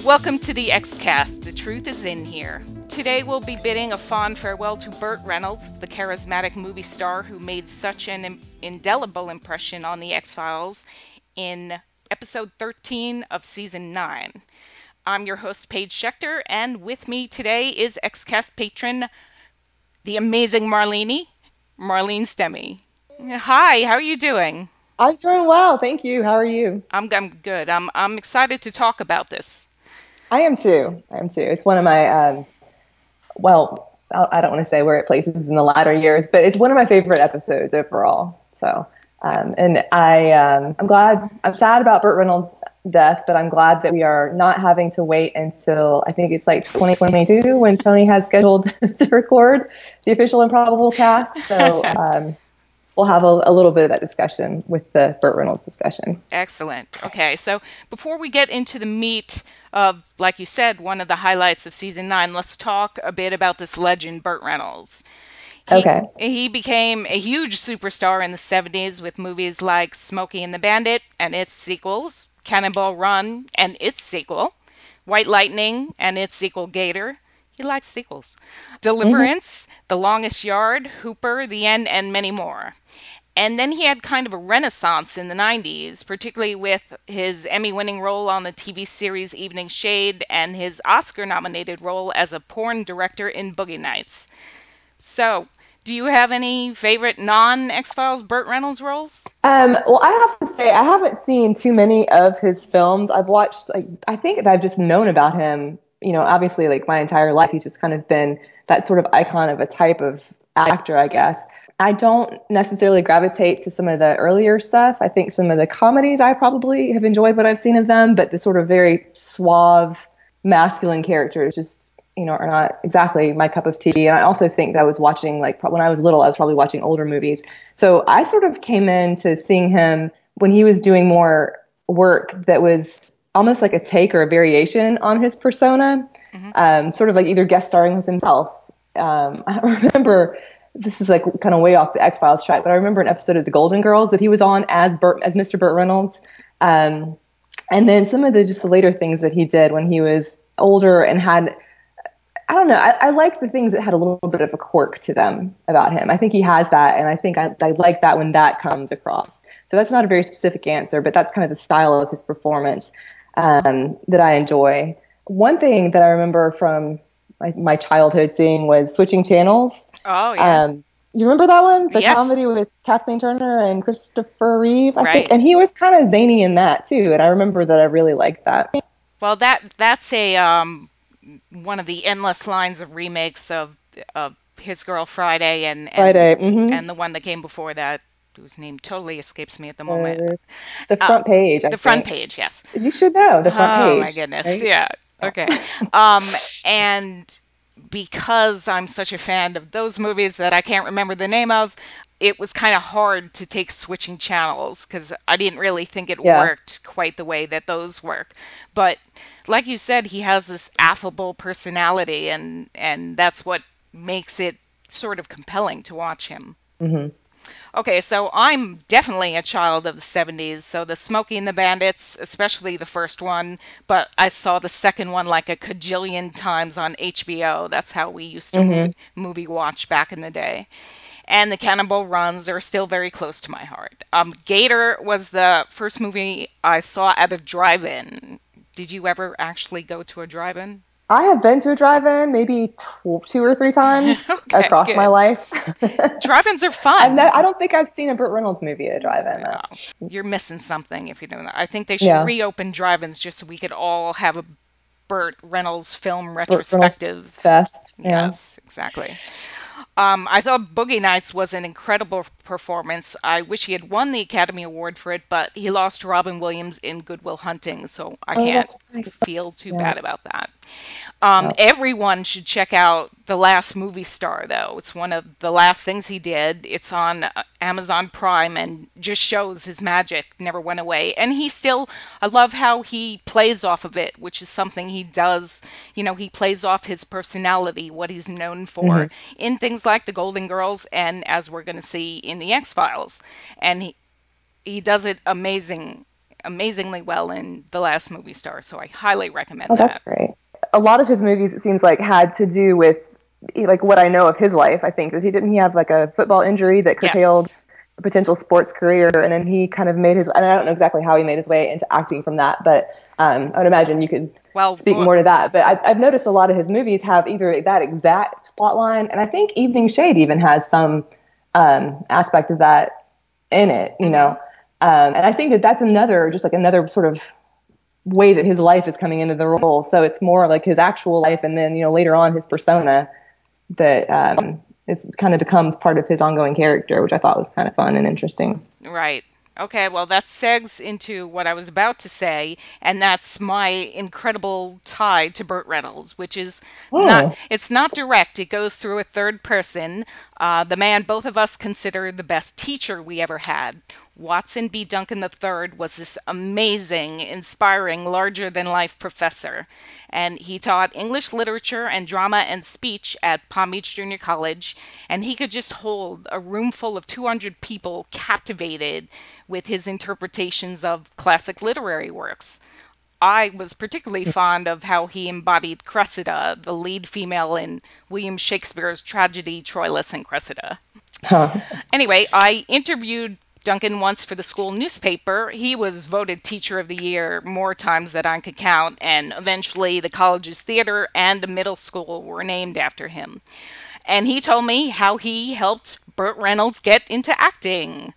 Welcome to the Xcast. The truth is in here. Today we'll be bidding a fond farewell to Burt Reynolds, the charismatic movie star who made such an indelible impression on the X-Files in episode 13 of season 9. I'm your host, Paige Schechter, and with me today is Xcast patron, the amazing Marlene Stemme. Hi, how are you doing? I'm doing well, thank you. How are you? I'm good. I'm excited to talk about this. I am too. I am too. It's one of my well, I don't want to say where it places in the latter years, but it's one of my favorite episodes overall. So, and I'm glad. I'm sad about Burt Reynolds' death, but I'm glad that we are not having to wait until I think it's like 2022 when Tony has scheduled to record the official Improbable cast. So, we'll have a little bit of that discussion with the Burt Reynolds discussion. Excellent. Okay, so before we get into the meat of, like you said, one of the highlights of season 9, let's talk a bit about this legend, Burt Reynolds. He Okay. he became a huge superstar in the 70s with movies like Smokey and the Bandit and its sequels, Cannonball Run and its sequel, White Lightning and its sequel Gator. He likes sequels. Hmm. Deliverance, The Longest Yard, Hooper, The End, and many more. And then he had kind of a renaissance in the 90s, particularly with his Emmy winning role on the TV series Evening Shade and his Oscar nominated role as a porn director in Boogie Nights. So, do you have any favorite non X Files Burt Reynolds roles? Well, I have to say I haven't seen too many of his films. I've watched, like, I think that I've just known about him. Obviously, like my entire life, he's just kind of been that sort of icon of a type of actor, I guess. I don't necessarily gravitate to some of the earlier stuff. I think some of the comedies I probably have enjoyed what I've seen of them, but the sort of very suave, masculine characters just are not exactly my cup of tea. And I also think that I was watching, like, when I was little, I was probably watching older movies, so I sort of came into seeing him when he was doing more work that was almost like a take or a variation on his persona, Hmm. sort of like either guest starring as himself. I remember, this is like kind of way off the X Files track, but I remember an episode of The Golden Girls that he was on as Mr. Burt Reynolds. Um, and then some of the just the later things that he did when he was older and had, I don't know. I like the things that had a little bit of a quirk to them about him. I think he has that, and I think I like that when that comes across. So that's not a very specific answer, but that's kind of the style of his performance that I enjoy. One thing that I remember from my childhood seeing was Switching Channels. Oh, yeah. Um, you remember that one? The Yes. comedy with Kathleen Turner and Christopher Reeve, I think. Right. And he was kind of zany in that too. And I remember that I really liked that. Well, that's a one of the endless lines of remakes of His Girl Friday Friday. and the one that came before that, whose name totally escapes me at the moment. Uh, the Uh, front page, I the front think. page, yes. You should know the front Oh my page, goodness. right? Yeah. Yeah. Okay. Um, and because I'm such a fan of those movies that I can't remember the name of, it was kind of hard to take switching channels because I didn't really think it Yeah. worked quite the way that those work. But like you said, he has this affable personality, and that's what makes it sort of compelling to watch him. Hmm. Okay, so I'm definitely a child of the 70s. So the Smokey and the Bandits, especially the first one, but I saw the second one like a cajillion times on HBO. That's how we used to Hmm. movie watch back in the day. And the Cannonball Runs are still very close to my heart. Gator was the first movie I saw at a drive-in. Did you ever actually go to a drive-in? I have been to a drive-in maybe two or three times Okay, across my good. life. Drive-ins are fun. I don't think I've seen a Burt Reynolds movie at a drive-in though. Oh, you're missing something if you don't know. I think they should Yeah, reopen drive-ins just so we could all have a Burt Reynolds film Burt Reynolds retrospective. Fest. Yeah. Yes, exactly. I thought Boogie Nights was an incredible performance. I wish he had won the Academy Award for it, but he lost to Robin Williams in Good Will Hunting, so I Oh, can't that's right. feel too Yeah. bad about that. Yeah. Everyone should check out The Last Movie Star, though. It's one of the last things he did. It's on Amazon Prime and just shows his magic never went away. And he still, I love how he plays off of it, which is something he does. He plays off his personality, what he's known for, Hmm. in things like The Golden Girls and as we're going to see in The X Files. And he does it amazingly well in The Last Movie Star, so I highly Oh, recommend that's that. great. A lot of his movies, it seems like, had to do with like what I know of his life. I think that he have like a football injury that curtailed Yes. a potential sports career, and then he kind of made his. And I don't know exactly how he made his way into acting from that, but I would imagine you could Well, speak more to that. But I've noticed a lot of his movies have either that exact plot line, and I think Evening Shade even has some aspect of that in it. mhm. And I think that that's another just like another sort of way that his life is coming into the role. So it's more like his actual life, and then later on his persona that it's kind of becomes part of his ongoing character, which I thought was kind of fun and interesting. Right. Okay, well, that segs into what I was about to say, and that's my incredible tie to Burt Reynolds, which is Oh, it's not direct. It goes through a third person, the man both of us consider the best teacher we ever had. Watson B. Duncan III was this amazing, inspiring, larger than life professor. And he taught English literature and drama and speech at Palm Beach Junior College. And he could just hold a room full of 200 people captivated with his interpretations of classic literary works. I was particularly fond of how he embodied Cressida, the lead female in William Shakespeare's tragedy Troilus and Cressida. huh. Anyway, I interviewed Duncan once for the school newspaper. He was voted Teacher of the Year more times than I could count, and eventually the college's theater and the middle school were named after him. And he told me how he helped Burt Reynolds get into acting.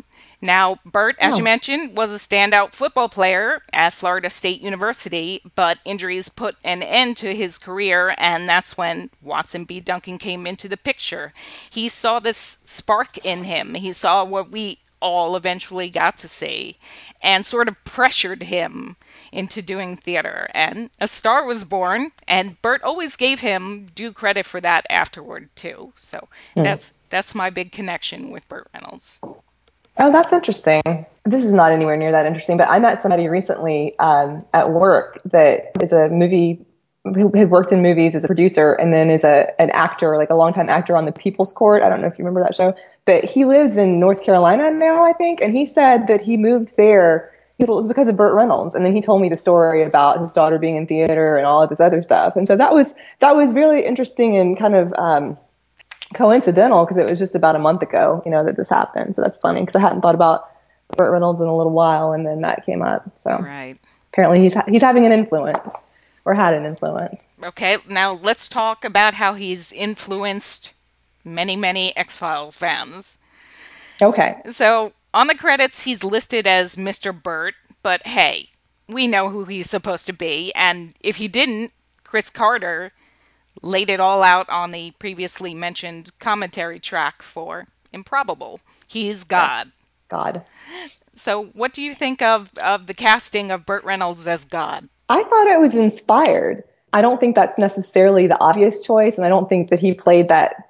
Now, Burt, as you Oh, mentioned, was a standout football player at Florida State University, but injuries put an end to his career, and that's when Watson B. Duncan came into the picture. He saw this spark in him. He saw what we all eventually got to see and sort of pressured him into doing theater. And a star was born, and Burt always gave him due credit for that afterward, too. So hmm. that's my big connection with Burt Reynolds. Oh, that's interesting. This is not anywhere near that interesting, but I met somebody recently at work that is a movie who had worked in movies as a producer and then is an actor, like a longtime actor on the People's Court. I don't know if you remember that show, but he lives in North Carolina now, I think, and he said that he moved there. It was because of Burt Reynolds, and then he told me the story about his daughter being in theater and all of this other stuff, and so that was really interesting and kind of coincidental because it was just about a month ago, that this happened. So that's funny because I hadn't thought about Burt Reynolds in a little while, and then that came up. So Right. apparently he's having an influence or had an influence. Okay, now let's talk about how he's influenced many, many X Files fans. Okay. So, on the credits, he's listed as Mr. Burt, but hey, we know who he's supposed to be, and if you didn't, Chris Carter laid it all out on the previously mentioned commentary track for Improbable. He's Yes. God. God. So, what do you think of the casting of Burt Reynolds as God? I thought it was inspired. I don't think that's necessarily the obvious choice, and I don't think that he played that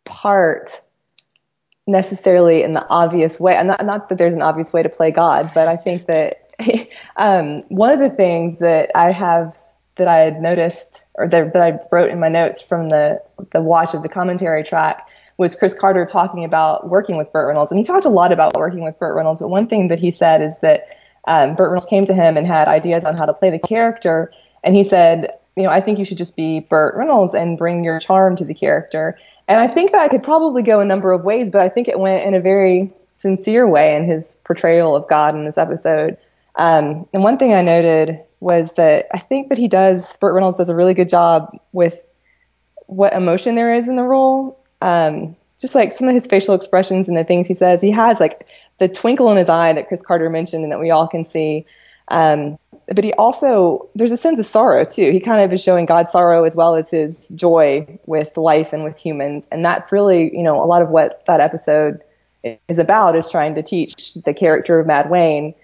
part necessarily in the obvious way. And not that there's an obvious way to play God, but I think that one of the things that I had noticed or that I wrote in my notes from the watch of the commentary track was Chris Carter talking about working with Burt Reynolds. And he talked a lot about working with Burt Reynolds. But one thing that he said is that Burt Reynolds came to him and had ideas on how to play the character. And he said, I think you should just be Burt Reynolds and bring your charm to the character. And I think that could probably go a number of ways, but I think it went in a very sincere way in his portrayal of God in this episode. And one thing I noted was that I think that Burt Reynolds does a really good job with what emotion there is in the role. Just like some of his facial expressions and the things he says, he has like the twinkle in his eye that Chris Carter mentioned and that we all can see. But he also, there's a sense of sorrow too. He kind of is showing God's sorrow as well as his joy with life and with humans. And that's really, a lot of what that episode is about, is trying to teach the character of Mad Wayne.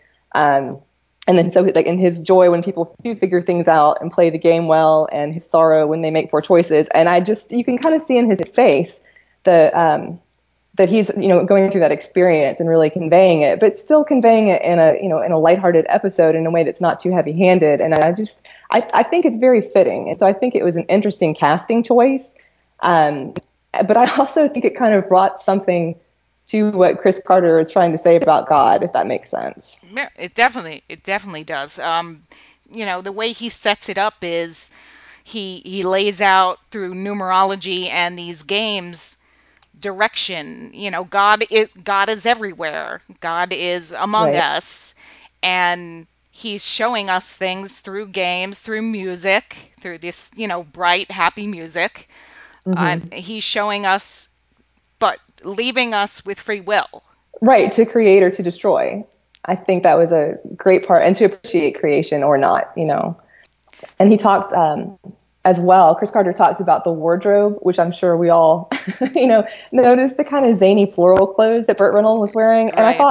And then so like in his joy when people do figure things out and play the game well, and his sorrow when they make poor choices. And you can kind of see in his face the that he's going through that experience and really conveying it, but still conveying it in a lighthearted episode in a way that's not too heavy-handed. And I think it's very fitting, and so I think it was an interesting casting choice. But I also think it kind of brought something to what Chris Carter is trying to say about God, if that makes sense. Yeah, it definitely does. The way he sets it up is he lays out through numerology and these games direction. God is everywhere. God is among Right. us, and he's showing us things through games, through music, through this, bright, happy music. And Hmm. he's showing us, but leaving us with free will. Right, to create or to destroy. I think that was a great part, and to appreciate creation or not, And he talked as well. Chris Carter talked about the wardrobe, which I'm sure we all, noticed the kind of zany floral clothes that Burt Reynolds was wearing, and I Right. thought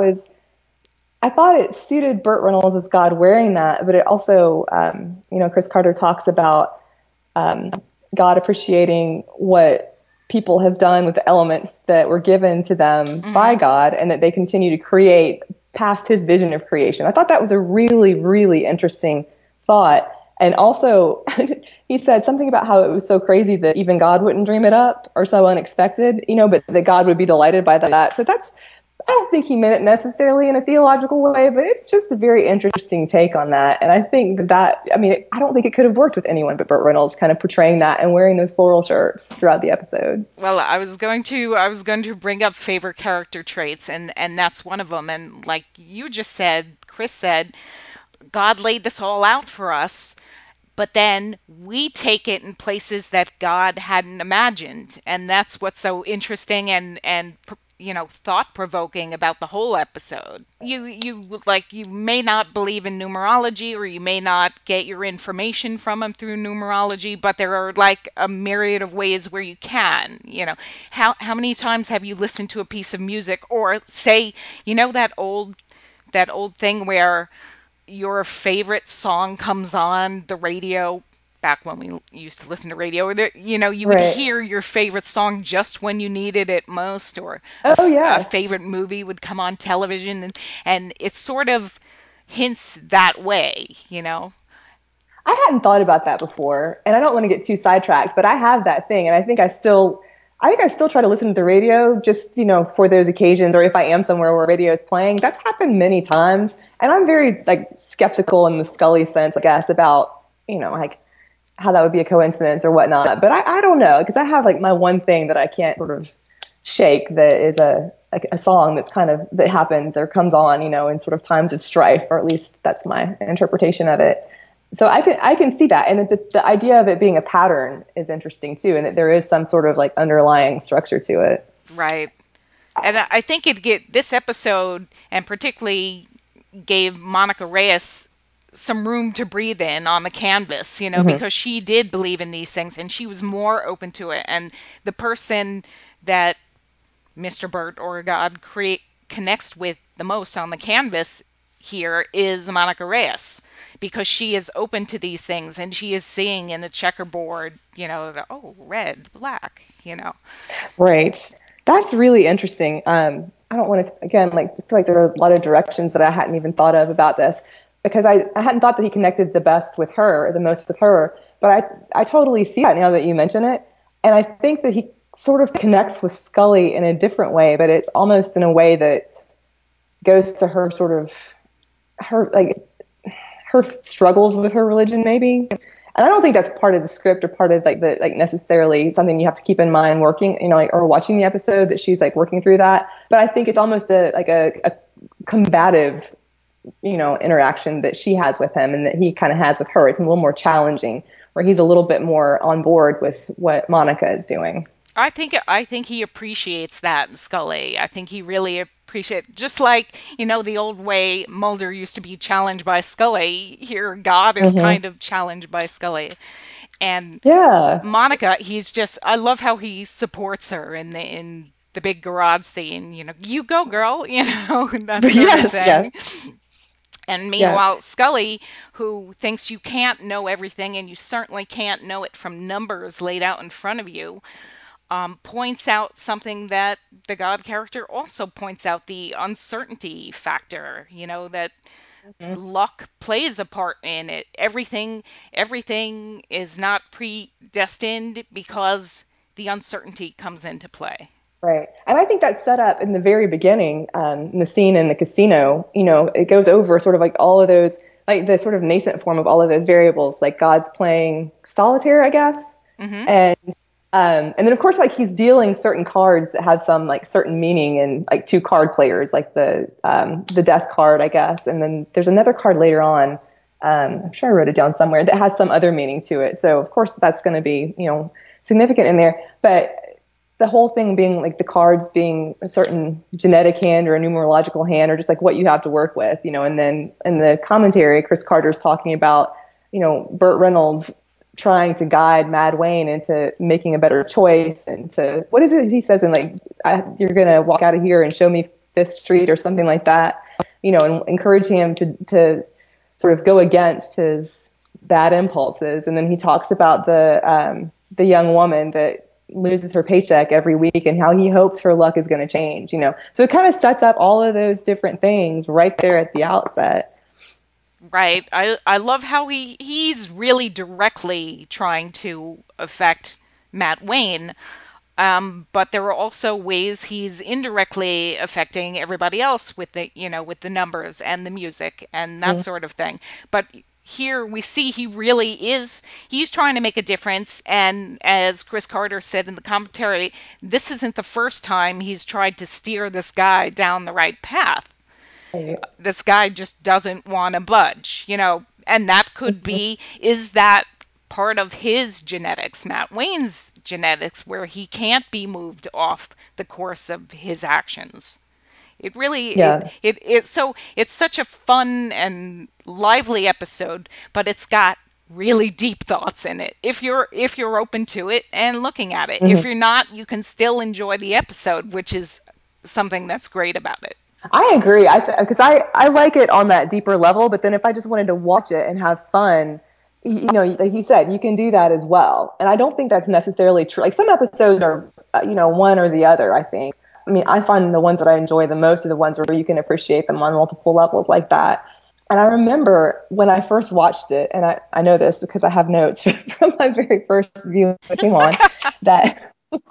I thought it suited Burt Reynolds as God wearing that, but it also, Chris Carter talks about um, God appreciating what people have done with the elements that were given to them by Hmm. God, and that they continue to create past his vision of creation. I thought that was a really, really interesting thought. And also, he said something about how it was so crazy that even God wouldn't dream it up or so unexpected, but that God would be delighted by that. So I don't think he meant it necessarily in a theological way, but it's just a very interesting take on that. And I think I mean, I don't think it could have worked with anyone but Burt Reynolds kind of portraying that and wearing those floral shirts throughout the episode. Well, I was going to bring up favorite character traits, and that's one of them. And like you just said, Chris said, God laid this all out for us, but then we take it in places that God hadn't imagined, and that's what's so interesting and thought provoking about the whole episode. You may not believe in numerology, or you may not get your information from them through numerology, but there are like a myriad of ways where you can. How many times have you listened to a piece of music, or say, that old thing where your favorite song comes on the radio back when we used to listen to radio, you would Right. hear your favorite song just when you needed it most, or Oh, a yes. favorite movie would come on television, and it sort of hints that way. I hadn't thought about that before, and I don't want to get too sidetracked, but I have that thing, and I think I still try to listen to the radio just, for those occasions, or if I am somewhere where radio is playing. That's happened many times, and I'm very like skeptical in the Scully sense, I guess, about, like how that would be a coincidence or whatnot. But I don't know, because I have like my one thing that I can't sort of shake, that is a song that's kind of that happens or comes on, in sort of times of strife, or at least that's my interpretation of it. So I can see that, and the idea of it being a pattern is interesting too, and that there is some sort of like underlying structure to it. Right. And I think this episode, and particularly, gave Monica Reyes some room to breathe in on the canvas, Mm-hmm. because she did believe in these things and she was more open to it. And the person that Mr. Burt, or God, connects with the most on the canvas here is Monica Reyes, because she is open to these things and she is seeing in the checkerboard, oh, red, black, Right. That's really interesting. I don't want to, again, like, I feel like there are a lot of directions that I hadn't even thought of about this, because I hadn't thought that he connected the best with her, or the most with her. But I totally see that now that you mention it. And I think that he sort of connects with Scully in a different way, but it's almost in a way that goes to her sort of, like, her struggles with her religion, maybe. And I don't think that's part of the script, or part of like the like necessarily something you have to keep in mind working, like, or watching the episode, that she's like working through that. But I think it's almost a combative, interaction that she has with him, and that he kind of has with her. It's a little more challenging, where he's a little bit more on board with what Monica is doing. I think he appreciates that in Scully. I think he really appreciates, just like, the old way Mulder used to be challenged by Scully. Here, God is Mm-hmm. kind of challenged by Scully, and Yeah. Monica, I love how he supports her in the big garage scene. You go, girl. That sort of Yes. thing. Yes. And Yeah. meanwhile, Scully, who thinks you can't know everything, and you certainly can't know it from numbers laid out in front of you, points out something that the God character also points out: the uncertainty factor, that Mm-hmm. luck plays a part in it. Everything is not predestined, because the uncertainty comes into play. Right. And I think that's set up in the very beginning, in the scene in the casino. It goes over sort of like all of those, like the sort of nascent form of all of those variables, like God's playing solitaire, I guess. Hmm. And and then of course, like he's dealing certain cards that have some like certain meaning and like two card players, like the death card, I guess. And then there's another card later on. I'm sure I wrote it down somewhere that has some other meaning to it. So of course that's going to be, significant in there. But the whole thing being like the cards being a certain genetic hand or a numerological hand or just like what you have to work with, and then in the commentary, Chris Carter's talking about, Burt Reynolds trying to guide Mad Wayne into making a better choice and to, what is it he says in like, you're going to walk out of here and show me this street or something like that, and encouraging him to sort of go against his bad impulses. And then he talks about the young woman that loses her paycheck every week and how he hopes her luck is going to change, So it kind of sets up all of those different things right there at the outset. Right. I love how he's really directly trying to affect Matt Wayne. But there are also ways he's indirectly affecting everybody else with with the numbers and the music and that Mm-hmm. sort of thing. But here we see he's trying to make a difference. And as Chris Carter said in the commentary, this isn't the first time he's tried to steer this guy down the right path. This guy just doesn't want to budge. And that could be, is that part of his genetics, Matt Wayne's genetics, where he can't be moved off the course of his actions. It really Yeah. so it's such a fun and lively episode, but it's got really deep thoughts in it. If you're open to it and looking at it. If Mm-hmm. you're not, you can still enjoy the episode, which is something that's great about it. I agree. Because I like it on that deeper level, but then if I just wanted to watch it and have fun, like you said, you can do that as well. And I don't think that's necessarily true. Like some episodes are, one or the other, I think. I mean, I find the ones that I enjoy the most are the ones where you can appreciate them on multiple levels like that. And I remember when I first watched it, and I know this because I have notes from my very first view when it came on, that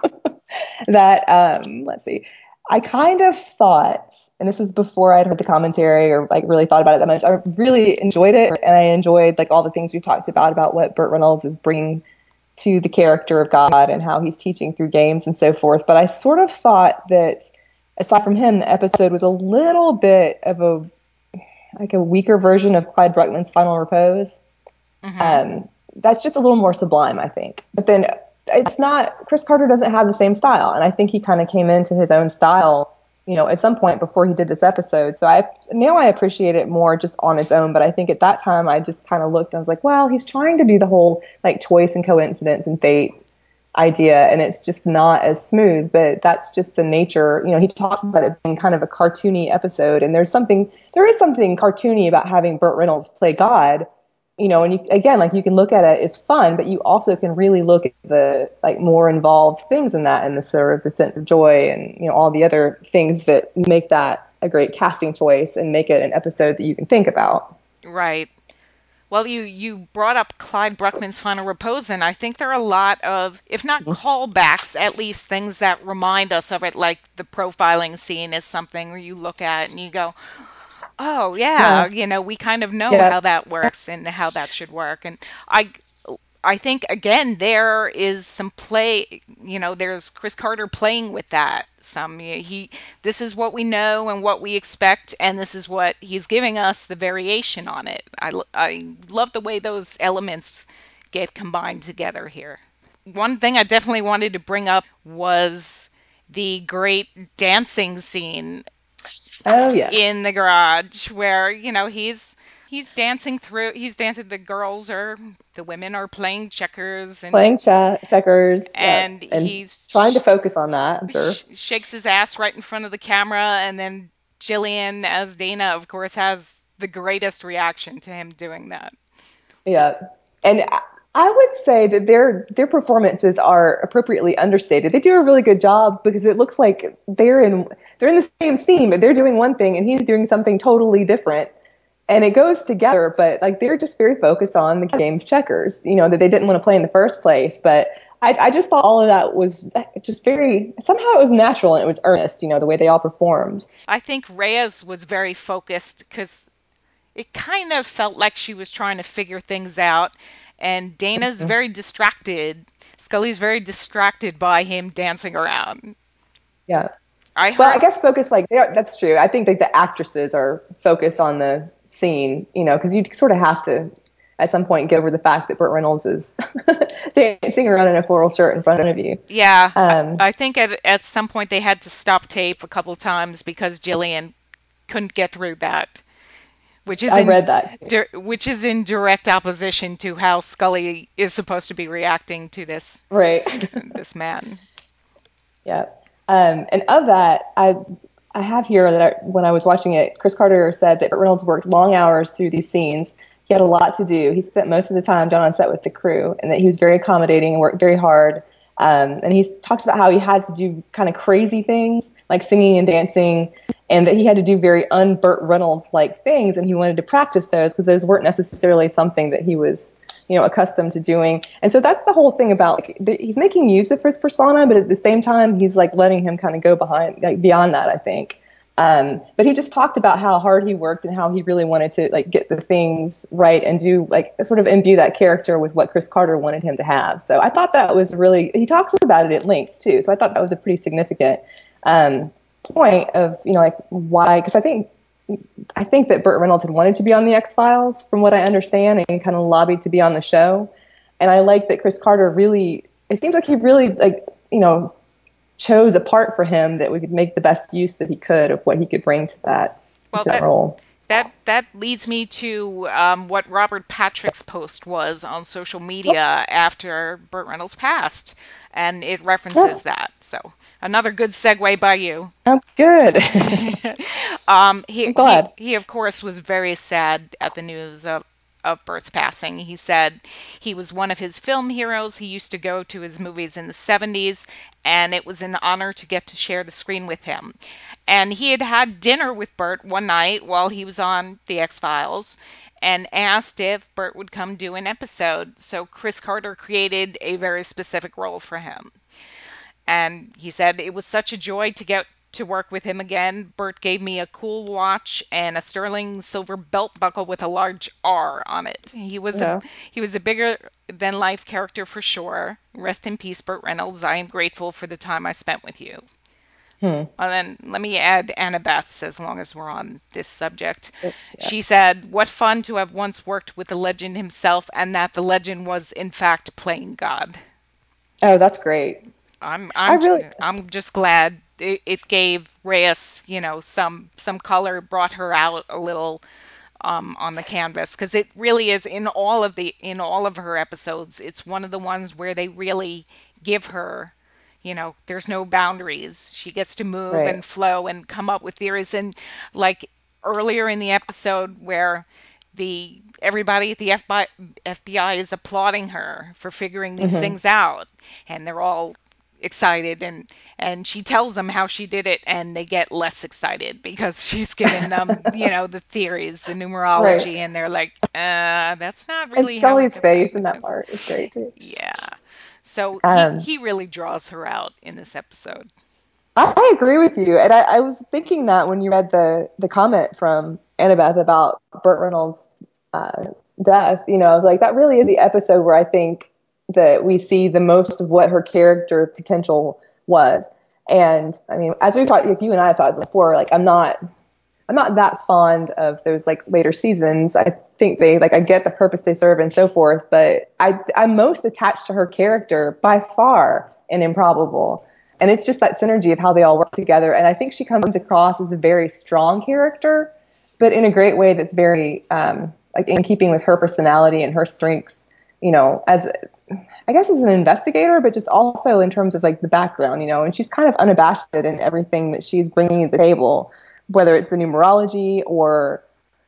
let's see, I kind of thought, and this is before I'd heard the commentary or like really thought about it that much. I really enjoyed it, and I enjoyed like all the things we've talked about what Burt Reynolds is bringing to the character of God and how he's teaching through games and so forth. But I sort of thought that aside from him, the episode was a little bit of a weaker version of Clyde Bruckman's Final Repose. Hmm. Um, that's just a little more sublime, I think. But then it's not, Chris Carter doesn't have the same style. And I think he kind of came into his own style, at some point before he did this episode. So now I appreciate it more just on its own. But I think at that time I just kind of looked, I was like, well, he's trying to do the whole like choice and coincidence and fate idea. And it's just not as smooth, but that's just the nature. He talks about it being kind of a cartoony episode. And there is something cartoony about having Burt Reynolds play God, and again, like you can look at it, it's fun, but you also can really look at the like more involved things in that and the sort of the sense of joy and, all the other things that make that a great casting choice and make it an episode that you can think about. Right. Well, you brought up Clyde Bruckman's Final Repose, and I think there are a lot of, if not callbacks, at least things that remind us of it, like the profiling scene is something where you look at and you go, oh yeah, Yeah. we kind of know Yeah. how that works and how that should work. And I think again there is some play, there's Chris Carter playing with that. This is what we know and what we expect, and this is what he's giving us the variation on it. I love the way those elements get combined together here. One thing I definitely wanted to bring up was the great dancing scene Oh, in yes. the garage where he's dancing, the girls are the women are playing checkers, Playing checkers. Yep. and And trying to focus on that, I'm sure. shakes his ass right in front of the camera, and then Jillian as Dana of course has the greatest reaction to him doing that. Yeah. And I would say that their performances are appropriately understated. They do a really good job because it looks like they're in the same scene, but they're doing one thing and he's doing something totally different. And it goes together, but like they're just very focused on the game of checkers, that they didn't want to play in the first place. But I just thought all of that was just very, somehow it was natural and it was earnest, the way they all performed. I think Reyes was very focused because it kind of felt like she was trying to figure things out, and Dana's Mhm. very distracted. Scully's very distracted by him dancing around. Yeah. I Well, I heard, guess focus like that's true. I think like the actresses are focused on the scene, because you sort of have to at some point get over the fact that Burt Reynolds is dancing around in a floral shirt in front of you. yeah, Um, I think at some point they had to stop tape a couple times because Jillian couldn't get through that, I read that too. which is in direct opposition to how Scully is supposed to be reacting to Right. this man. Yeah. And of that, I have here that when I was watching it, Chris Carter said that Reynolds worked long hours through these scenes. He had a lot to do. He spent most of the time down on set with the crew, and that he was very accommodating and worked very hard. And he talks about how he had to do kind of crazy things like singing and dancing, and that he had to do very un-Burt Reynolds like things, and he wanted to practice those because those weren't necessarily something that he was accustomed to doing. And so that's the whole thing about like, he's making use of his persona, but at the same time, he's like letting him kind of go behind, like beyond that, I think. But he just talked about how hard he worked and how he really wanted to like get the things right and do like sort of imbue that character with what Chris Carter wanted him to have. So I thought that was really, he talks about it at length too. So I thought that was a pretty significant point of, like why, because I think that Burt Reynolds had wanted to be on the X Files, from what I understand, and kind of lobbied to be on the show. And I like that Chris Carter really. It seems like he really chose a part for him that we could make the best use that he could of what he could bring to that Well, role. that leads me to what Robert Patrick's post was on social media after Burt Reynolds passed, and it references Oh, that. So another good segue by you. oh good. He, I'm he glad. he of course was very sad at the news of Bert's passing. He said he was one of his film heroes. He used to go to his movies in the 70s, and it was an honor to get to share the screen with him. And he had had dinner with Bert one night while he was on The X-Files and asked if Bert would come do an episode. So Chris Carter created a very specific role for him. And he said, it was such a joy to get to work with him again. Bert gave me a cool watch and a sterling silver belt buckle with a large R on it. Yeah. He was a bigger than life character for sure. Rest in peace, Burt Reynolds. I am grateful for the time I spent with you. Hmm. And then let me add Annabeth's as long as we're on this subject. Yeah. She said, "What fun to have once worked with the legend himself, and that the legend was in fact playing God." Oh, that's great. I'm I I'm really. I'm just glad it gave Reyes, some color, brought her out a little on the canvas because it really is in all of her episodes. It's one of the ones where they really give her, there's no boundaries. She gets to move Right. and flow and come up with theories. And like earlier in the episode where the everybody at the FBI is applauding her for figuring these Hmm. things out, and they're all excited, and she tells them how she did it, and they get less excited because she's given them the theories, the Right. numerology, and they're like, that's not And really how it Scully's face in that goes. part is great too. Yeah, so he Um, he really draws her out in this episode. I agree with you, and I was thinking that when you read the comment from Annabeth about Burt Reynolds' uh, death, I was like, that really is the episode where I think that we see the most of what her character potential was. And I mean, as we've talked, if you and I have talked before, like I'm not that fond of those like later seasons. I think they like I get the purpose they serve and so forth, but I'm most attached to her character by far in Improbable. And it's just that synergy of how they all work together. And I think she comes across as a very strong character, but in a great way that's very like in keeping with her personality and her strengths, as I guess as an investigator, but just also in terms of like the background, and she's kind of unabashed in everything that she's bringing to the table, whether it's the numerology or,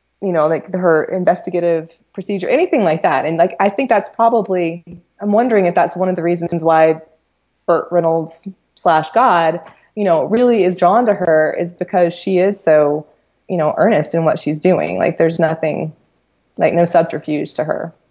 like her investigative procedure, anything like that. And like, I think that's probably, I'm wondering if that's one of the reasons why Burt Reynolds slash God, really is drawn to her is because she is so, earnest in what she's doing. Like there's nothing, like no subterfuge to her.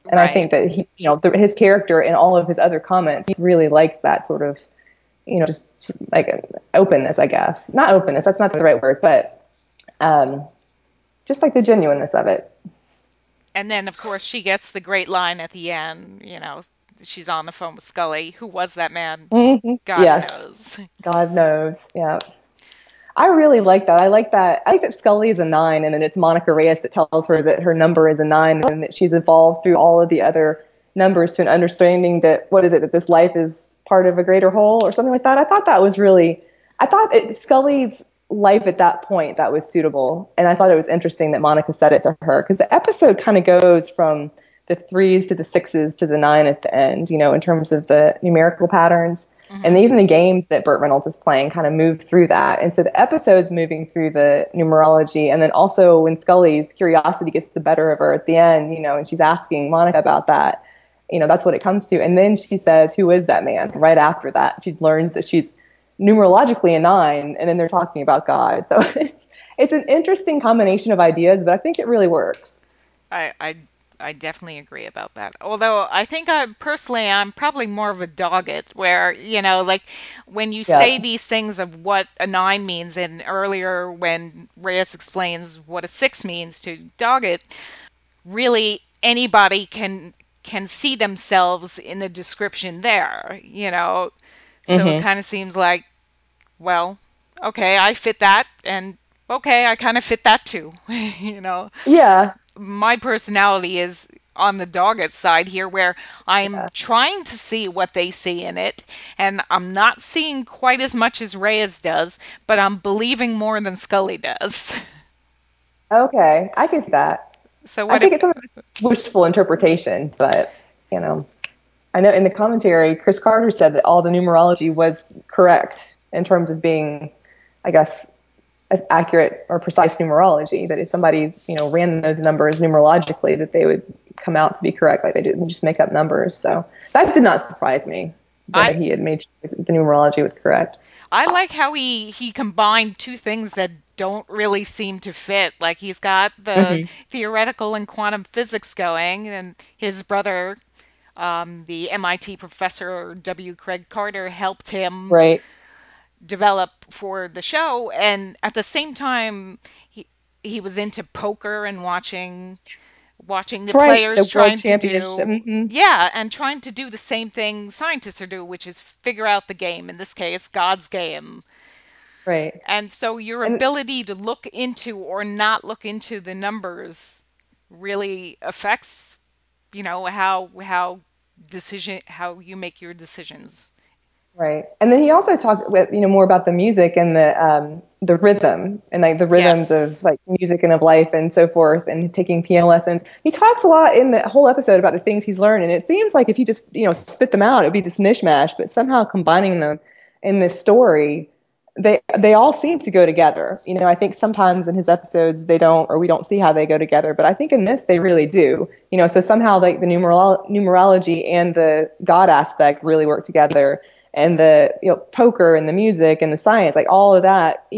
And I Right. think that his character and all of his other comments, he really likes that sort of, just like openness, I guess. Not openness, that's not the right word, but um, just like the genuineness of it. And then, of course, she gets the great line at the end, she's on the phone with Scully. Who was that man? Mm-hmm. God Yes, knows. God knows. Yeah. I really like that. I like that. I like that Scully is a 9, and then it's Monica Reyes that tells her that her number is a 9, and that she's evolved through all of the other numbers to an understanding that what is it that this life is part of a greater whole or something like that. I thought that was really. I thought Scully's life at that point that was suitable, and I thought it was interesting that Monica said it to her because the episode kind of goes from the 3s to the 6s to the 9 at the end, in terms of the numerical patterns. And Hmm. even the games that Burt Reynolds is playing kind of move through that. And so the episode's moving through the numerology. And then also when Scully's curiosity gets the better of her at the end, and she's asking Monica about that, that's what it comes to. And then she says, who is that man? Right after that, she learns that she's numerologically a 9. And then they're talking about God. So it's an interesting combination of ideas, but I think it really works. I, I I definitely agree about that. Although I think I'm probably more of a dogged where, like when you say Yeah. these things of what a 9 means, and earlier when Reyes explains what a 6 means to dogged, really anybody can see themselves in the description there. So it Mm-hmm. kind of seems like, well, okay, I fit that, and okay, I kind of fit that too. you know Yeah. my personality is on the dogged side here, where I'm Yeah. trying to see what they see in it, and I'm not seeing quite as much as Reyes does, but I'm believing more than Scully does. Okay. I get that. So I what think if it's some of it's wishful interpretation, but I know in the commentary, Chris Carter said that all the numerology was correct in terms of being, I guess, as accurate or precise numerology. That if somebody, ran those numbers numerologically, that they would come out to be correct. Like they didn't just make up numbers. So that did not surprise me I that he had made sure that the numerology was correct. I like how he combined two things that don't really seem to fit. Like he's got the Mm-hmm. theoretical and quantum physics going, and his brother, the MIT professor W. Craig Carter, helped him Right. develop for the show, and at the same time, he was into poker and watching the Right. The players world trying to championship. do, Mm-hmm. yeah, and trying to do the same thing scientists are do, which is figure out the game, in this case God's game. Right. And so your And ability to look into or not look into the numbers really affects, how you make your decisions. right. And then he also talked with, more about the music and the rhythm and like the rhythms Yes. of like music and of life and so forth and taking piano lessons. He talks a lot in the whole episode about the things he's learned, and it seems like if he just, spit them out, it would be this mishmash, but somehow combining them in this story, they all seem to go together. I think sometimes in his episodes they don't, or we don't see how they go together, but I think in this they really do. So somehow like the numerology and the God aspect really work together, and the poker and the music and the science, like all of that,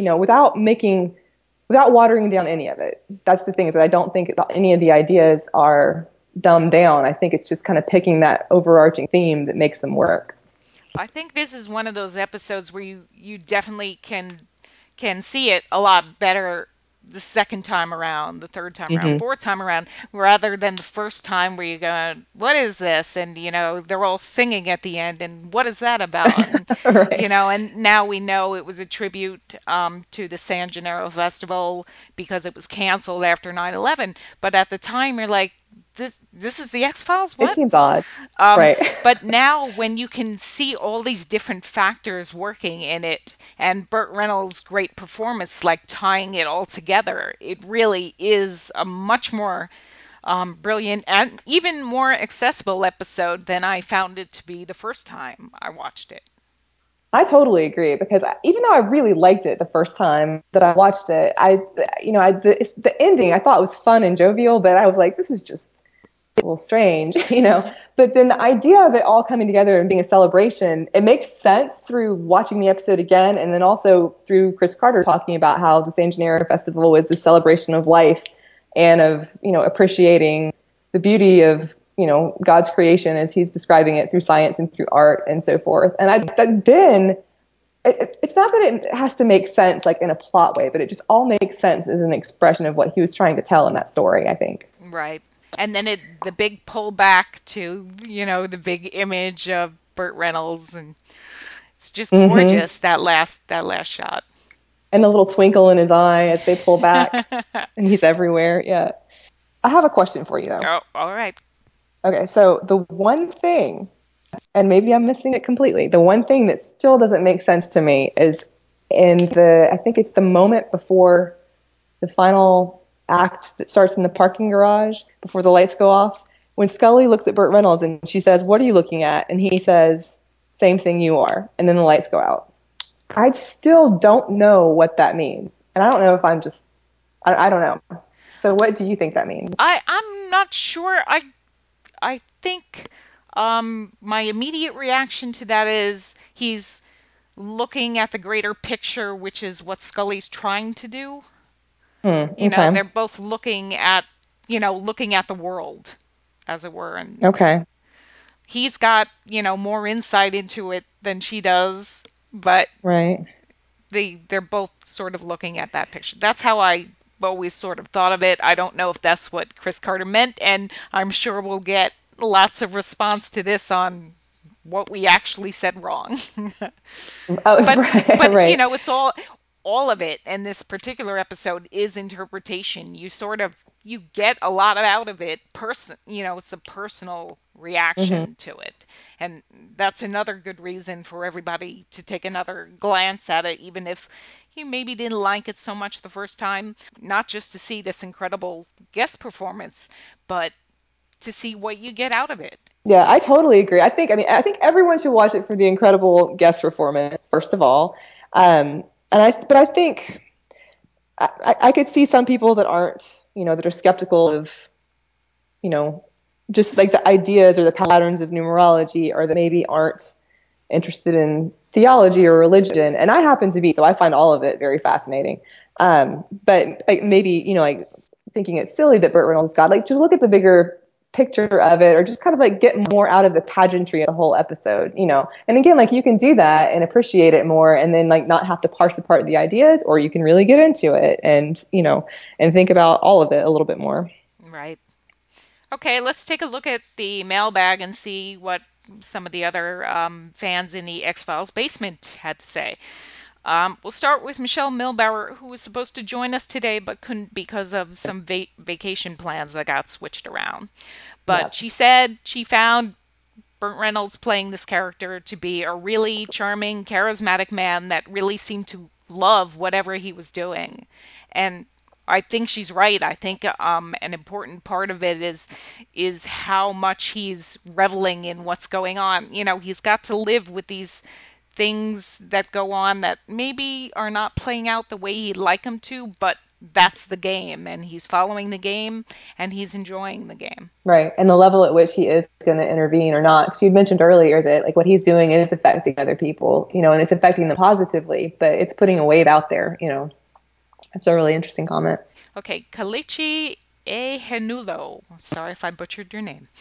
without watering down any of it. That's the thing, is that I don't think any of the ideas are dumbed down. I think it's just kind of picking that overarching theme that makes them work. I think this is one of those episodes where you definitely can see it a lot better the second time around, the third time around, Mm-hmm. fourth time around, rather than the first time where you go, "What is this?" And they're all singing at the end, and what is that about? And Right. and now we know it was a tribute to the San Gennaro Festival because it was canceled after 9/11. But at the time, you're like, "This is the X Files? It What?" seems odd. Um, Right. but now, when you can see all these different factors working in it, and Burt Reynolds' great performance, like tying it all together, it really is a much more brilliant and even more accessible episode than I found it to be the first time I watched it. I totally agree, because even though I really liked it the first time that I watched it, the ending I thought was fun and jovial, but I was like, this is just a little strange, But then the idea of it all coming together and being a celebration, it makes sense through watching the episode again, and then also through Chris Carter talking about how the San Gennaro Festival was the celebration of life and of appreciating the beauty of God's creation as he's describing it through science and through art and so forth. And it's not that it has to make sense like in a plot way, but it just all makes sense as an expression of what he was trying to tell in that story, I think. Right. And then the big pullback to, the big image of Burt Reynolds, and it's just Mm-hmm. gorgeous, that last shot. And the little twinkle in his eye as they pull back and he's everywhere. Yeah. I have a question for you though. Oh, all right. Okay, so the one thing, and maybe I'm missing it completely, the one thing that still doesn't make sense to me is I think it's the moment before the final act that starts in the parking garage before the lights go off, when Scully looks at Burt Reynolds and she says, "What are you looking at?" And he says, "Same thing you are." And then the lights go out. I still don't know what that means. And I don't know if I don't know. So what do you think that means? I'm not sure. I think my immediate reaction to that is he's looking at the greater picture, which is what Scully's trying to do. Okay. They're both looking at the world, as it were, and Okay. he's got, more insight into it than she does, but Right. they're both sort of looking at that picture. That's how I always sort of thought of it. I don't know if that's what Chris Carter meant, and I'm sure we'll get lots of response to this on what we actually said wrong. Oh, but right. but Right. it's all of it, and this particular episode is interpretation. You get a lot out of it. It's a personal Hmm. reaction to it, and that's another good reason for everybody to take another glance at it, even if you maybe didn't like it so much the first time. Not just to see this incredible guest performance, but to see what you get out of it. Yeah, I totally agree. I think everyone should watch it for the incredible guest performance, first of all. But I think I could see some people that aren't, that are skeptical of, you know, just like the ideas or the patterns of numerology, or that maybe aren't interested in theology or religion. And I happen to be, so I find all of it very fascinating. But like maybe, like thinking it's silly that Burt Reynolds is God, like just look at the bigger picture of it, or just kind of like get more out of the pageantry of the whole episode. And again, like you can do that and appreciate it more, and then like not have to parse apart the ideas, or you can really get into it and think about all of it a little bit more. Right. Okay, let's take a look at the mailbag and see what some of the other fans in the X Files basement had to say. We'll start with Michelle Milbauer, who was supposed to join us today but couldn't because of some vacation plans that got switched around. But Yep. she said she found Burt Reynolds playing this character to be a really charming, charismatic man that really seemed to love whatever he was doing. And I think she's right. I think an important part of it is how much he's reveling in what's going on. He's got to live with these things that go on that maybe are not playing out the way he'd like them to, but that's the game, and he's following the game, and he's enjoying the game. Right. And the level at which he is going to intervene or not. Because you mentioned earlier that like what he's doing is affecting other people, and it's affecting them positively, but it's putting a weight out there. That's a really interesting comment. Okay, Kalichi Ehenulo. Sorry if I butchered your name.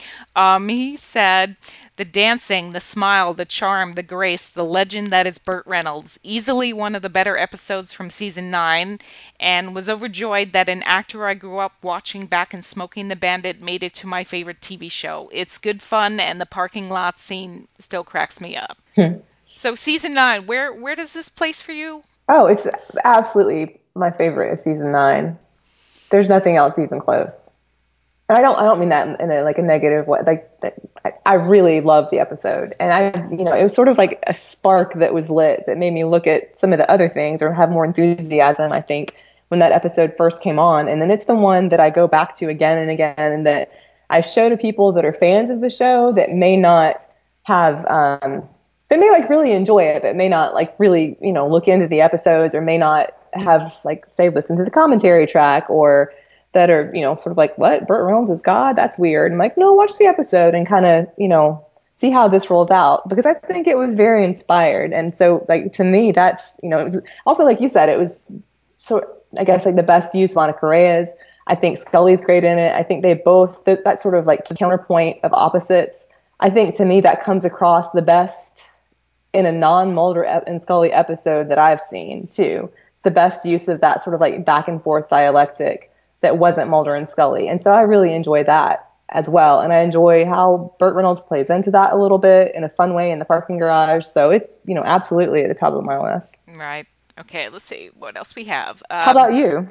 He said, the dancing, the smile, the charm, the grace, the legend that is Burt Reynolds. Easily one of the better episodes from season 9, and was overjoyed that an actor I grew up watching back in Smoking the Bandit made it to my favorite TV show. It's good fun, and the parking lot scene still cracks me up. So season 9, where does this place for you? Oh, it's absolutely my favorite of season 9. There's nothing else even close. And I don't mean that in a like a negative way. Like I really loved the episode, and it was sort of like a spark that was lit that made me look at some of the other things or have more enthusiasm. I think when that episode first came on, and then it's the one that I go back to again and again, and that I show to people that are fans of the show that may not have. They may like really enjoy it, but may not like really look into the episodes, or may not have like say listen to the commentary track, or that are, sort of like, what? Burt Reynolds is God? That's weird. I'm like, no, watch the episode and kind of, see how this rolls out, because I think it was very inspired. And so, like, to me, that's, it was also, like you said, it was so, I guess, like the best use of Monica Reyes. I think Scully's great in it. I think they both that sort of like counterpoint of opposites. I think to me that comes across the best in a non-Mulder and Scully episode that I've seen too. It's the best use of that sort of like back and forth dialectic that wasn't Mulder and Scully, and so I really enjoy that as well. And I enjoy how Burt Reynolds plays into that a little bit in a fun way in the parking garage. So it's absolutely at the top of my list. Right. Okay, let's see what else we have. How about you?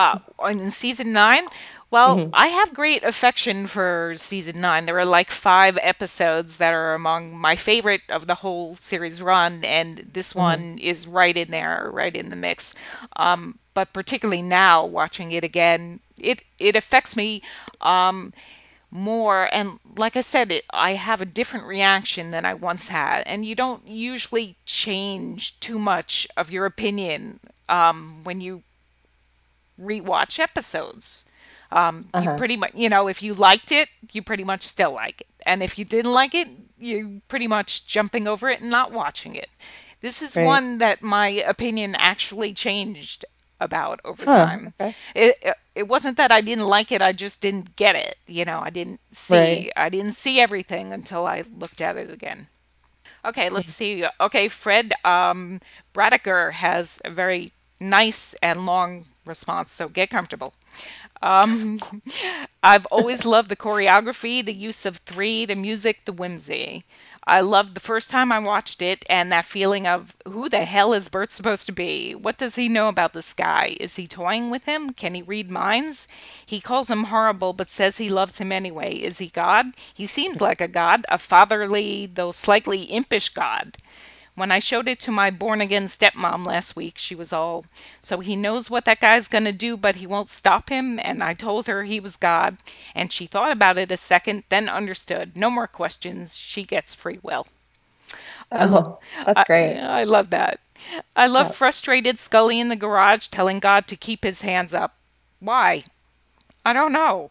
In season nine, well, Mm-hmm. I have great affection for season nine. There are like five episodes that are among my favorite of the whole series run, and this Mm-hmm. one is right in there, right in the mix. But particularly now, watching it again, it affects me. Um, More. And like I said, I have a different reaction than I once had. And you don't usually change too much of your opinion when you rewatch episodes. You Uh-huh. pretty much, you know, if you liked it, you pretty much still like it. And if you didn't like it, you pretty much jumping over it and not watching it. This is Right. one that my opinion actually changed about over Huh. time. Okay. It wasn't that I didn't like it, I just didn't get it. You know, Right. I didn't see everything until I looked at it again. Okay, let's see. Okay, Fred Bradiker has a very nice and long response, so get comfortable. Um, I've always loved the choreography, the use of three, the music, the whimsy. I loved the first time I watched it and that feeling of who the hell is Bert supposed to be? What does he know about this guy? Is he toying with him? Can he read minds? He calls him horrible but says he loves him anyway. Is he God? He seems like a god, a fatherly, though slightly impish god. When I showed it to my born again stepmom last week, she was all, so he knows what that guy's going to do, but he won't stop him. And I told her he was God. And she thought about it a second, then understood. No more questions. She gets free will. I, lo- Oh, that's great. I love that. I love Yeah. frustrated Scully in the garage telling God to keep his hands up. Why? I don't know.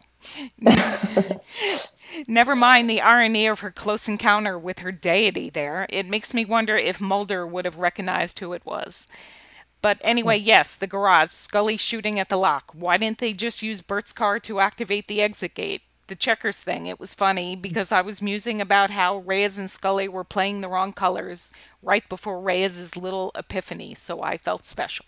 Never mind the irony of her close encounter with her deity there. It makes me wonder if Mulder would have recognized who it was. But anyway, yes, the garage, Scully shooting at the lock. Why didn't they just use Bert's car to activate the exit gate? The checkers thing, it was funny because I was musing about how Reyes and Scully were playing the wrong colors right before Reyes's little epiphany, so I felt special.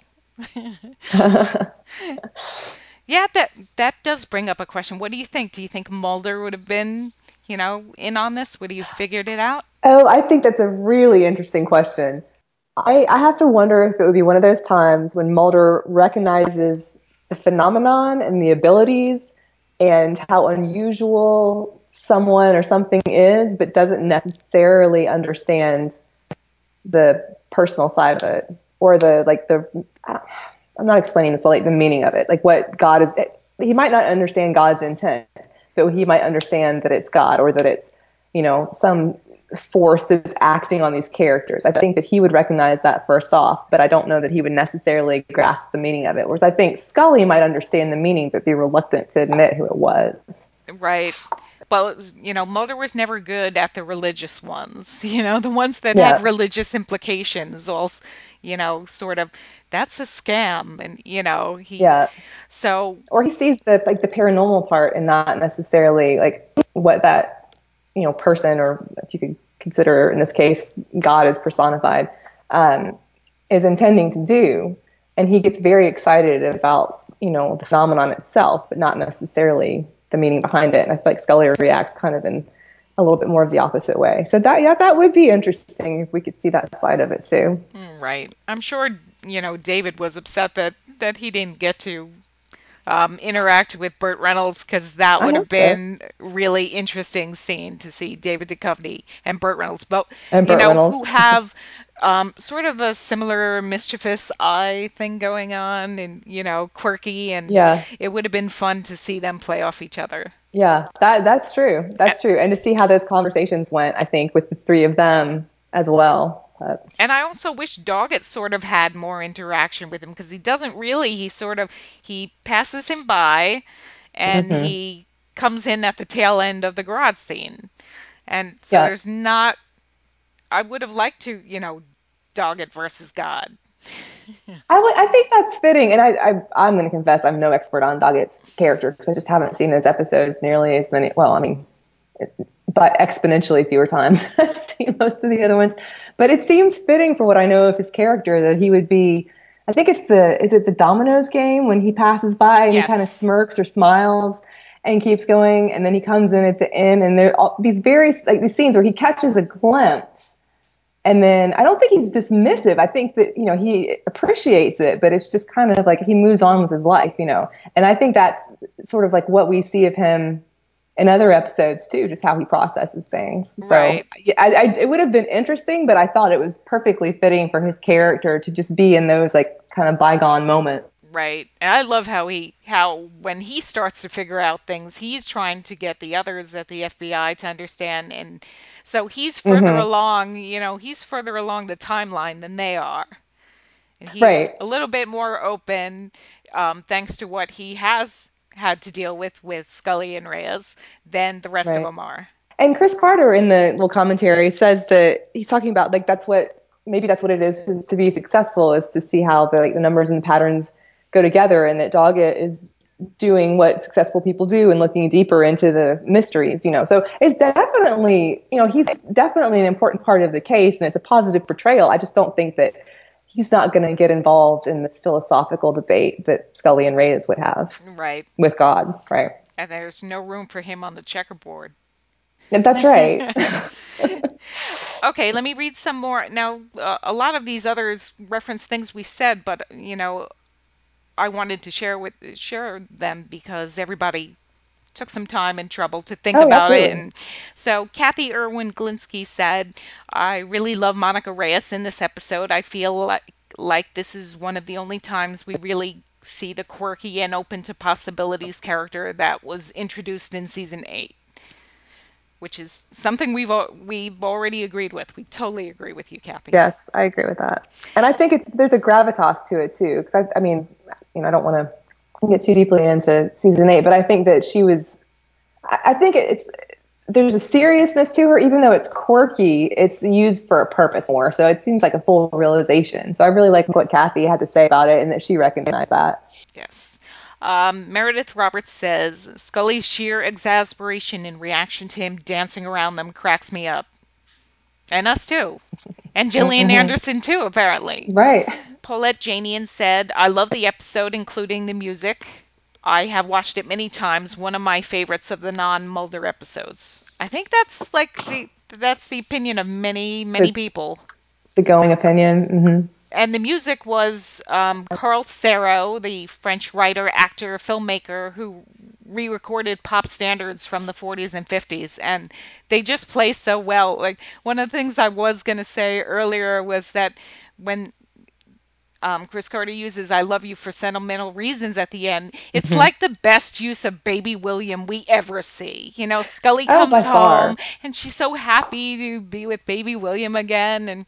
Yeah, that does bring up a question. What do you think? Do you think Mulder would have been, in on this? Would he have figured it out? Oh, I think that's a really interesting question. I have to wonder if it would be one of those times when Mulder recognizes the phenomenon and the abilities and how unusual someone or something is, but doesn't necessarily understand the personal side of it or the like the I'm not explaining this, but like the meaning of it, like what God is. He might not understand God's intent, but he might understand that it's God or that it's some force that's acting on these characters. I think that he would recognize that first off, but I don't know that he would necessarily grasp the meaning of it. Whereas I think Scully might understand the meaning, but be reluctant to admit who it was. Right. Well, Mulder was never good at the religious ones, the ones that had Yeah, religious implications, all, sort of, that's a scam. And, yeah. so, Or he sees the paranormal part and not necessarily like what that person, or if you could consider in this case God is personified, um, is intending to do, and he gets very excited about the phenomenon itself, but not necessarily the meaning behind it. And I feel like Scully reacts kind of in a little bit more of the opposite way. So that would be interesting if we could see that side of it too. right. I'm sure, David was upset that he didn't get to interact with Burt Reynolds because that I would have hope so. been really interesting scene to see David Duchovny and Burt Reynolds, but And Burt Reynolds. who have sort of a similar mischievous eye thing going on, and quirky, and Yeah. it would have been fun to see them play off each other. Yeah, that's true. A- That's true. And to see how those conversations went, I think, with the three of them as well. And I also wish Doggett sort of had more interaction with him because he doesn't really. He passes him by, and Hmm. he comes in at the tail end of the garage scene. And so Yeah. there's not, I would have liked to, Doggett versus God. I think that's fitting, and I'm going to confess I'm no expert on Doggett's character because I just haven't seen those episodes nearly as many. Well, I mean, but exponentially fewer times I've seen most of the other ones. But it seems fitting for what I know of his character that he would be. I think it's the is it the Dominoes game when he passes by and he kind of Yes. smirks or smiles and keeps going, and then he comes in at the end, and there are all these various like these scenes where he catches a glimpse. And then I don't think he's dismissive. I think that, he appreciates it, but it's just kind of like he moves on with his life. And I think that's sort of like what we see of him in other episodes too, just how he processes things. So Right. it would have been interesting, but I thought it was perfectly fitting for his character to just be in those like kind of bygone moments. Right. And I love how when he starts to figure out things, he's trying to get the others at the FBI to understand. And so he's further Hmm. along, he's further along the timeline than they are. And he's Right, a little bit more open, thanks to what he has had to deal with Scully and Reyes than the rest of right. them are. And Chris Carter in the little commentary says that he's talking about like that's what it is to be successful is to see how the numbers and the patterns go together, and that Doggett is doing what successful people do and looking deeper into the mysteries. So it's definitely, he's definitely an important part of the case, and it's a positive portrayal. I just don't think that he's not going to get involved in this philosophical debate that Scully and Reyes would have Right. with God, right? And there's no room for him on the checkerboard. And that's right. Okay, let me read some more. Now, a lot of these others reference things we said, but I wanted to share them because everybody took some time and trouble to think Oh, about it. absolutely. And so Kathy Irwin Glinsky said, "I really love Monica Reyes in this episode. I feel like this is one of the only times we really see the quirky and open to possibilities character that was introduced in season 8." Which is something we've already agreed with. We totally agree with you, Kathy. Yes, I agree with that. And I think there's a gravitas to it too, because I mean, I don't want to get too deeply into season 8, but I think that she was. I think it's there's a seriousness to her, even though it's quirky. It's used for a purpose more, so it seems like a full realization. So I really like what Kathy had to say about it, and that she recognized that. Yes. Meredith Roberts says Scully's sheer exasperation in reaction to him dancing around them cracks me up. And us too. And Gillian Hmm. Anderson too, apparently. Right. Paulette Janian said, I love the episode, including the music. I have watched it many times, one of my favorites of the non-Mulder episodes. I think that's the opinion of many, many The people. the going opinion. Hmm. And the music was Carl Serra, the French writer, actor, filmmaker who re-recorded pop standards from the 40s and 50s, and they just play so well. Like one of the things I was going to say earlier was that when Chris Carter uses "I love you for sentimental reasons" at the end, it's Hmm. like the best use of Baby William we ever see. Scully Oh, comes by home far. and she's so happy to be with Baby William again, and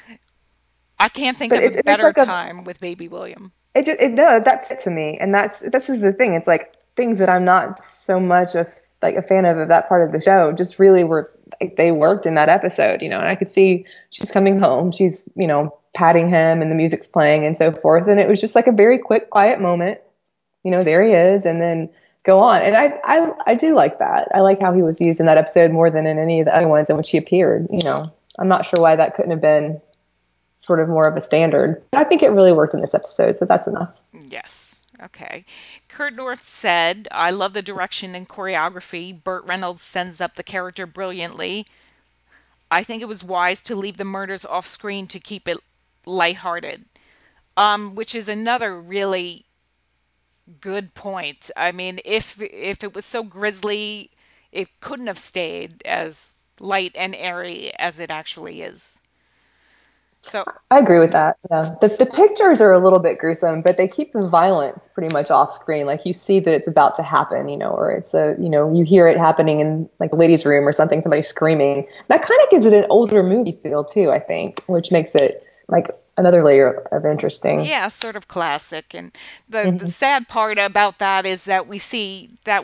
I can't think But of a it's better like a time with Baby William. no, that fits to me, and this is the thing. It's like things that I'm not so much of like a fan of that part of the show just really were like they worked in that episode. And I could see she's coming home, she's patting him, and the music's playing and so forth, and it was just like a very quick, quiet moment. There he is, and then go on, and I do like that. I like how he was used in that episode more than in any of the other ones in which he appeared. I'm not sure why that couldn't have been sort of more of a standard. But I think it really worked in this episode, so that's enough. Yes. Okay. Kurt North said, I love the direction and choreography. Burt Reynolds sends up the character brilliantly. I think it was wise to leave the murders off screen to keep it lighthearted. Which is another really good point. I mean, if it was so grisly, it couldn't have stayed as light and airy as it actually is. So, I agree with that. Yeah. The pictures are a little bit gruesome, but they keep the violence pretty much off screen. Like you see that it's about to happen, or you hear it happening in like a ladies' room or something, somebody screaming. That kind of gives it an older movie feel too, I think, which makes it like another layer of interesting. yeah, sort of classic. And the Hmm. sad part about that is that we see that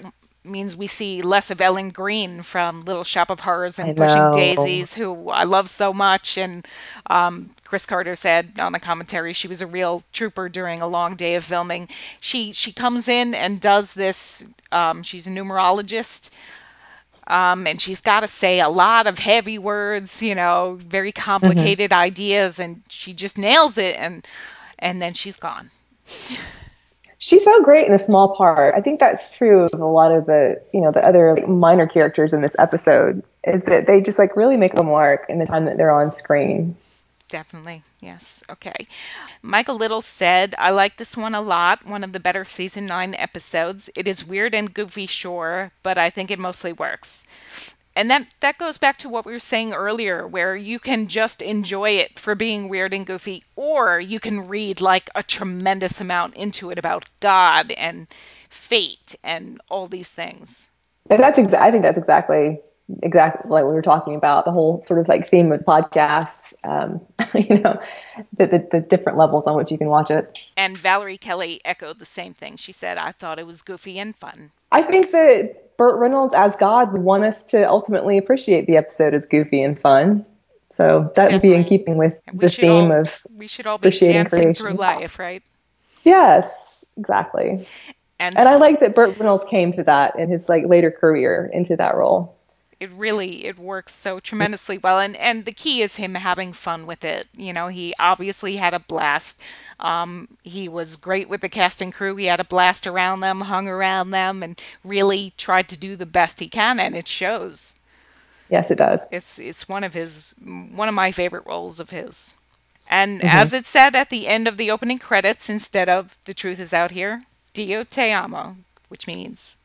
means we see less of Ellen Green from Little Shop of Horrors I and Pushing know. Daisies, who I love so much. And Chris Carter said on the commentary she was a real trooper during a long day of filming. She comes in and does this. She's a numerologist, and she's got to say a lot of heavy words, very Hmm. complicated ideas, and she just nails it. And then she's gone. She's so great in a small part. I think that's true of a lot of the other like, minor characters in this episode is that they just like really make a mark in the time that they're on screen. Definitely. Yes. Okay. Michael Little said, I like this one a lot. One of the better season 9 episodes. It is weird and goofy, sure, but I think it mostly works. And that goes back to what we were saying earlier, where you can just enjoy it for being weird and goofy, or you can read like a tremendous amount into it about God and fate and all these things. And I think that's exactly like we were talking about the whole sort of like theme of podcasts. You know, the different levels on which you can watch it. And Valerie Kelly echoed the same thing. She said, I thought it was goofy and fun. I think that Burt Reynolds as God would want us to ultimately appreciate the episode as goofy and fun. So that would be in Definitely. keeping with And the theme of we should all be appreciating dancing through creation. life, right? Yes, exactly. And And I like that Burt Reynolds came to that in his like later career into that role. it works so tremendously well, and the key is him having fun with it. He obviously had a blast. He was great with the cast and crew. He had a blast around them, hung around them, and really tried to do the best he can, and it shows. Yes, it does. It's one of my favorite roles of his. And Hmm. as it said at the end of the opening credits, instead of "The truth is out here," Dio te amo, which means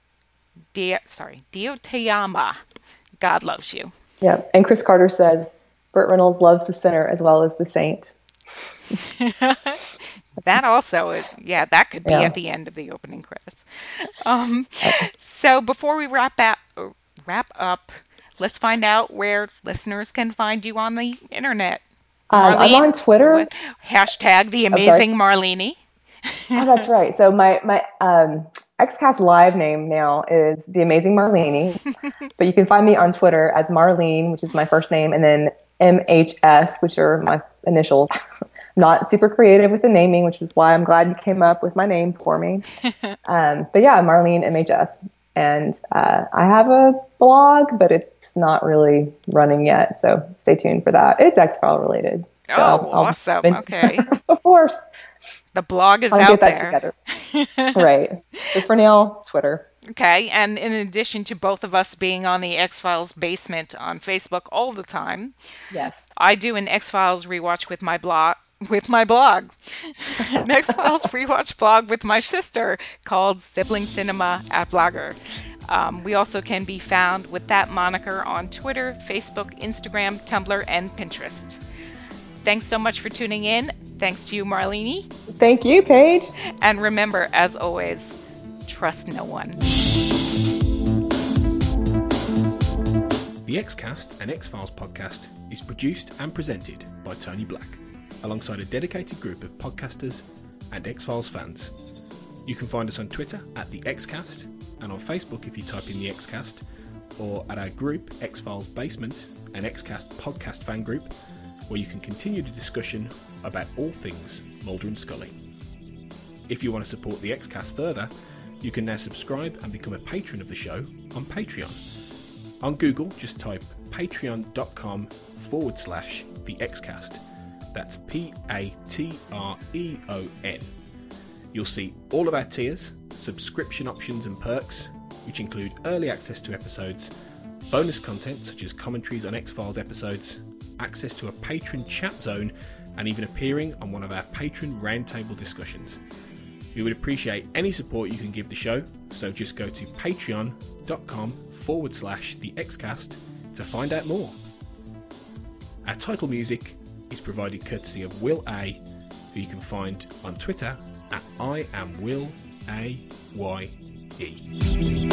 Dio te ama, God loves you. Yeah. And Chris Carter says Burt Reynolds loves the sinner as well as the saint. That also is, yeah, that could be Yeah. at the end of the opening credits. Um, so before we wrap up, let's find out where listeners can find you on the internet. I'm Marlene, on Twitter. what hashtag the I'm sorry. amazing Marlene? Oh, that's right. So my XCast live name now is the Amazing Marlene, but you can find me on Twitter as Marlene, which is my first name, and then MHS, which are my initials. Not super creative with the naming, which is why I'm glad you came up with my name for me. But yeah, Marlene MHS. And I have a blog, but it's not really running yet. So stay tuned for that. It's X File related. So Oh, I'll awesome. Okay. of course, The blog is I'll get out that there. together. Right. But for now, Twitter. Okay, and in addition to both of us being on the X Files basement on Facebook all the time, Yes. I do an X Files rewatch with my blog. An X Files rewatch blog with my sister called Sibling Cinema at Blogger. We also can be found with that moniker on Twitter, Facebook, Instagram, Tumblr, and Pinterest. Thanks so much for tuning in. Thanks to you, Marlene. Thank you, Paige. And remember, as always, trust no one. The Xcast, an X-Files podcast, is produced and presented by Tony Black, alongside a dedicated group of podcasters and X-Files fans. You can find us on Twitter at the Xcast, and on Facebook if you type in the Xcast, or at our group X-Files Basement, an Xcast podcast fan group, where you can continue the discussion about all things Mulder and Scully. If you want to support the Xcast further, you can now subscribe and become a patron of the show on Patreon. On Google, just type patreon.com/the Xcast. That's Patreon. You'll see all of our tiers, subscription options and perks, which include early access to episodes, bonus content such as commentaries on X-Files episodes, access to a patron chat zone, and even appearing on one of our patron roundtable discussions. We would appreciate any support you can give the show, so just go to patreon.com/the Xcast to find out more. Our title music is provided courtesy of Will A, who you can find on Twitter at I am Will AYE.